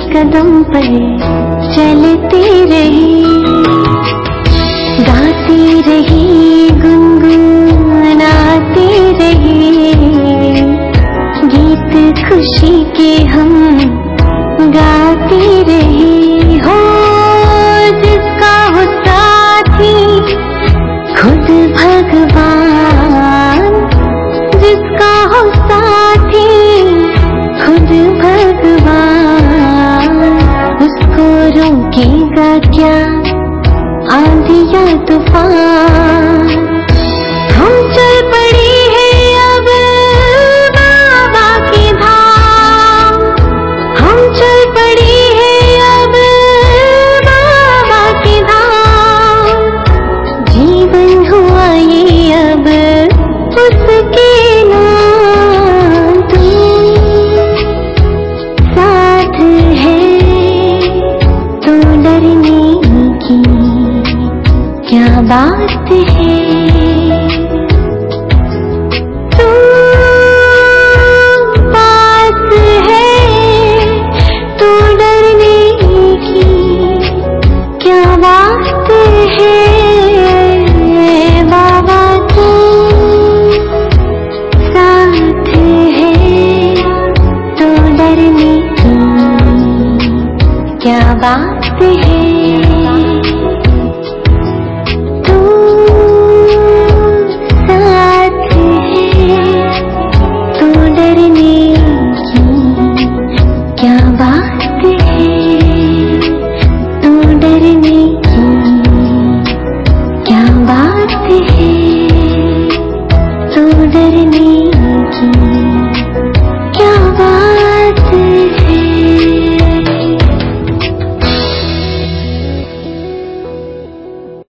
कदम पर चलती रही, गाती रही, गुनगुनाती रही, गीत खुशी के हम गाती रही। हो जिसका हो साथी खुद भगवान, जिसका हो साथी खुद भगवान, उसको रोकेगा क्या आंधी या तूफान। हम चल पड़ी है अब बाबा की धाम, हम चल पड़ी है अब बाबा की धाम। जीवन हुआ ये अब उसके नाम। तू साथ है तो डरने की क्या बात है। तू पास है तो डरने की क्या बात है। बाबा तू साथ है तो डरने की क्या बात है।